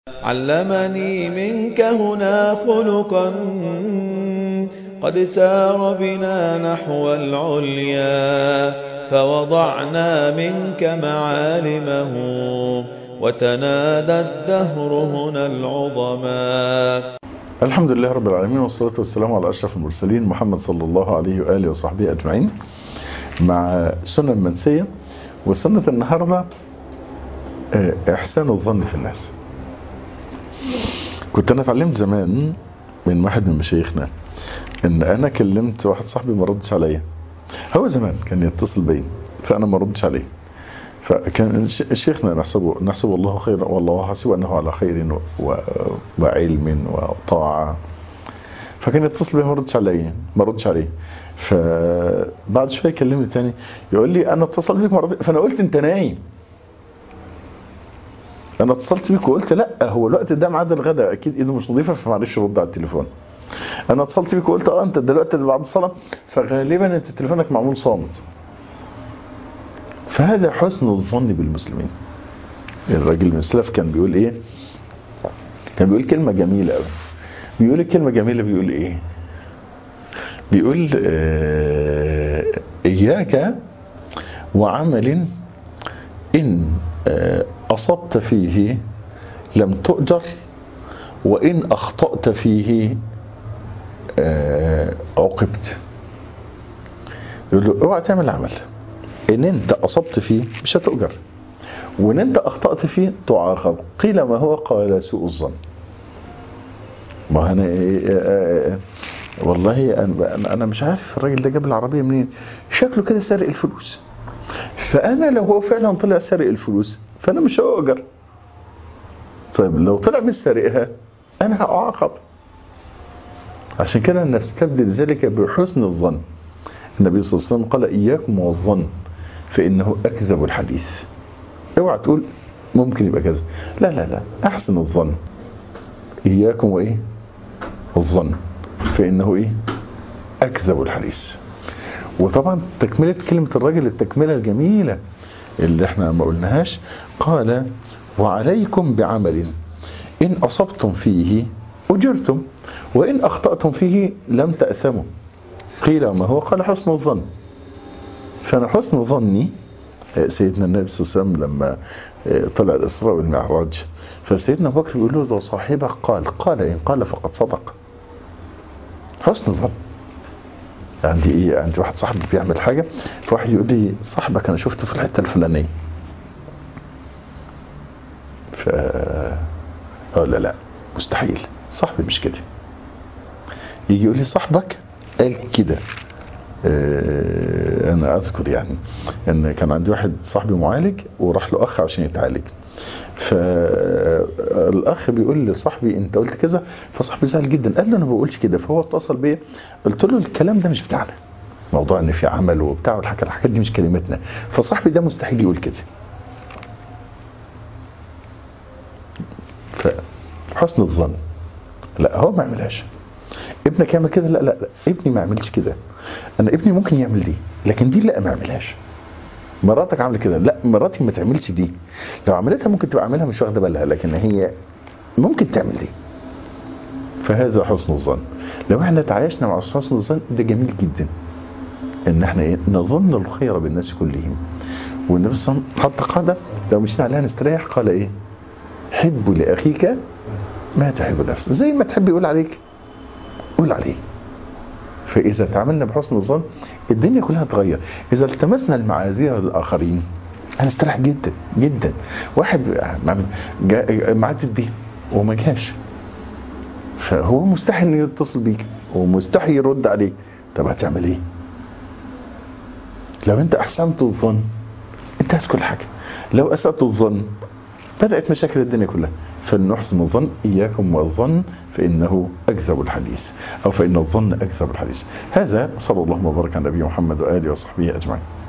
علمني منك هنا خلقا قد سار بنا نحو العليا، فوضعنا منك معالمه وتنادى الدهر هنا العظما. الحمد لله رب العالمين، والصلاة والسلام على أشرف المرسلين محمد صلى الله عليه وآله وصحبه أجمعين، مع سنن منسية. وسنة النهاردة إحسان الظن في الناس. كنت أنا اتعلمت زمان من واحد من مشايخنا إن أنا كلمت واحد صاحبي ما ردش عليا. هو زمان كان يتصل بي فأنا ما ردش عليه، فكان شيخنا نحسبه الله خير، والله حسب أنه على خير وعلم وطاعة. فكان يتصل بي ما ردش عليه. فبعد شوية كلمني تاني يقول لي أنا اتصل بيك مرة، فأنا قلت أنت نايم. أنا اتصلت بيك وقلت لا، هو الوقت ده ميعاد الغداء، أكيد إيده مش نظيفة فمعرفش رد على التليفون. أنا اتصلت بيك وقلت أنت دلوقتي بعد الصلاة، فغالبا أنت تليفونك معمول صامت. فهذا حسن الظن بالمسلمين. الراجل من السلف كان بيقول ايه؟ كان بيقول كلمة جميلة قوي. بيقول الكلمة جميلة، بيقول ايه؟ بيقول إياك وعمل إن أصبت فيه لم تؤجر، وإن أخطأت فيه عوقبت. يقول له اوعى تعمل عمل ان انت اصبت فيه مش هتؤجر، وان انت اخطأت فيه تعاقب. قيل ما هو؟ قال سوء الظن. ما انا والله انا مش عارف الراجل ده جاب العربية منين، شكله كده سارق الفلوس. فانا لو هو فعلا طلع سارق الفلوس فانا مش هؤجر. طيب لو طلع مش سارقها انا هأعاقب. عشان كده نستبدل ذلك بحسن الظن. النبي صلى الله عليه وسلم قال إياكم والظن فإنه أكذب الحديث. اوعى تقول ممكن يبقى كذا، لا لا لا، أحسن الظن. إياكم وإيه؟ الظن فإنه إيه؟ أكذب الحديث. وطبعا تكملة كلمة الراجل، التكملة الجميلة اللي احنا ما قلناهاش، قال وعليكم بعمل إن أصبتم فيه أجرتم، وإن أخطأتم فيه لم تأثموا. قيل ما هو؟ قال حسن الظن. فأنا حسن ظني سيدنا النبي صلى الله عليه وسلم لما طلع الإسراء والمعراج، فسيدنا أبو بكر بيقول له ده صاحبك قال إن قال فقد صدق. حسن الظن. عندي واحد صاحبي بيعمل حاجة، فواحد يقول لي صاحبك أنا شفته في الحتة الفلانية، أقول لا مستحيل، صاحبي مش كده. يجي يقول لي صاحبك قال كده. انا اذكر يعني ان كان عندي واحد صاحبي معالج وراح له اخ عشان يتعالج، فالاخ بيقول لصاحبي انت قلت كذا، فصاحبي زعل جدا، قال له انا ما بقولش كده. فهو اتصل بيا، قلت له الكلام ده مش بتاعنا، موضوع ان في عمل وبتاع والحاجات دي مش كلمتنا، فصاحبي ده مستحيل يقول كده. فحسن الظن. لا هو ما يعملهاش. ابنك يعمل كده؟ لا لا لا، ابني ما يعملش كده. انا ابني ممكن يعمل دي لكن دي لا، ما يعملهاش. مراتك عامله كده؟ لا مراتي ما تعملش دي، لو عملتها ممكن تبقى عاملها مش واخده بالها، لكن هي ممكن تعمل دي. فهذا حسن الظن. لو احنا تعايشنا مع حسن الظن ده جميل جدا، ان احنا نظن الخير بالناس كلهم. والنبي صلى الله عليه وسلم حط قاعده لو مشينا عليها نستريح، قال ايه؟ حب لاخيك ما تحب نفسك، زي ما تحب يقول عليك قول عليه. فإذا تعاملنا بحسن الظن الدنيا كلها تغير. إذا التمسنا المعاذير للآخرين هنستريح جدا جدا. واحد معدد دي وما جاش، فهو مستحيل انه يتصل بيك ومستحيل يرد عليك. طب هتعمل ايه؟ لو انت احسنت الظن انتهت كل حاجة. لو اسأت الظن بدأت مشاكل الدنيا كلها. فلنحسن الظن. إياكم والظن فإنه أكذب الحديث، أو فإن الظن أكذب الحديث. هذا صلى الله وبارك على نبينا محمد وآله وصحبه أجمعين.